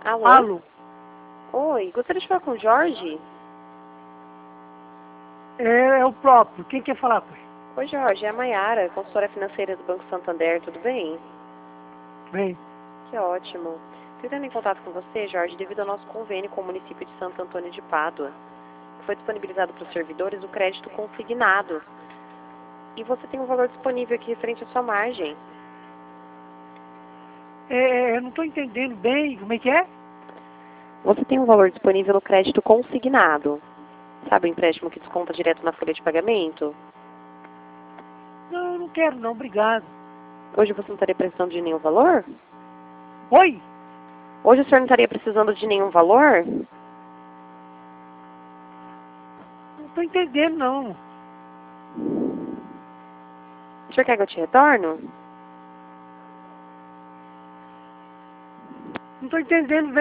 Alô? Alô? Oi, gostaria de falar com o Jorge? É o próprio. Quem quer falar com ele? Oi, Jorge, é a Maiara, consultora financeira do Banco Santander, tudo bem? Bem, Que ótimo. Estou entrando em contato com você, Jorge, devido ao nosso convênio com o município de Santo Antônio de Pádua, que foi disponibilizado para os servidores o crédito consignado. E você tem um valor disponível aqui referente à sua margem. eu não estou entendendo bem. Como é que é? Você tem um valor disponível no crédito consignado. Sabe o empréstimo que desconta direto na folha de pagamento? Não, eu não quero não, obrigado. Hoje você não estaria precisando de nenhum valor? Oi? Hoje o senhor não estaria precisando de nenhum valor? Não estou entendendo não. O senhor quer que eu te retorno? Não estou entendendo